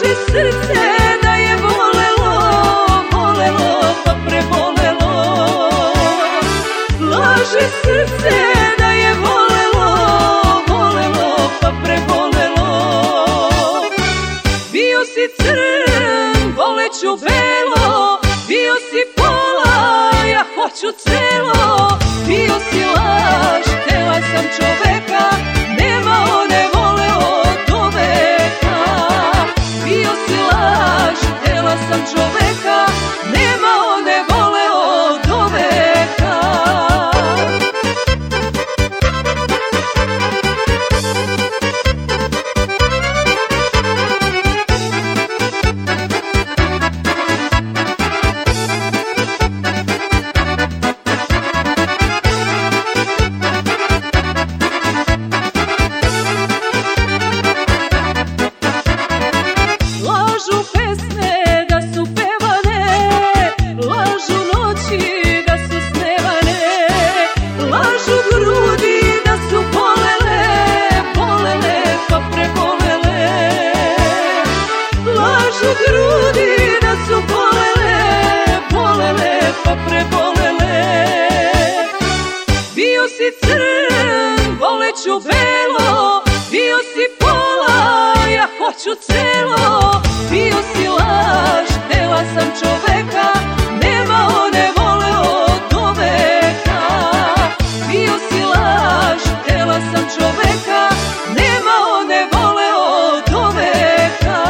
Laže srce da je volelo, volelo pa prebolelo. Laže srce da je volelo, volelo pa prebolelo. Bio si crn, voleću belo, bio si pola, ja hoću celo. Bio si laž, htela sam čoveka, nema one voleo do veka. Bio si laž, htela sam čoveka, nema one voleo do veka. Lažu pesme da su pevane, lažu noći da su snevane, lažu grudi da su bolele, bolele pa prebolele. Lažu grudi da su bolele, bolele pa prebolele. Bio si crn, voleću belo, bio si pola, ja hoću celo. Bio si laž, htela sam čoveka, nema one voleo do veka. Bio si laž, htela sam čoveka, nema one voleo do veka.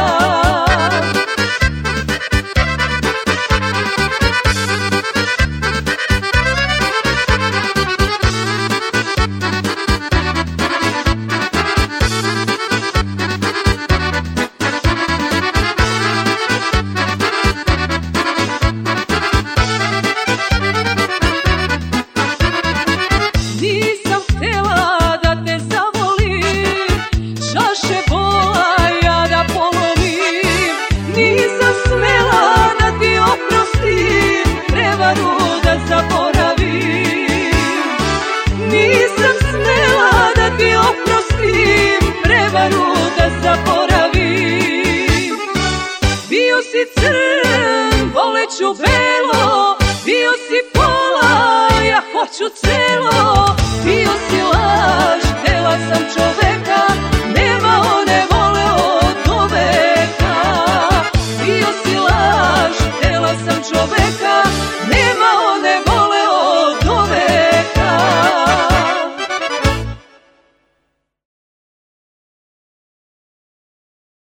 Nisam htela da te zavolim, čaše bola ja da polomim. Nisam smela da ti oprostim, prevaru da zaboravim. Nisam smela da ti oprostim, prevaru da zaboravim. Bio si crn, voleću belo, bio si pola, ja hoću celo.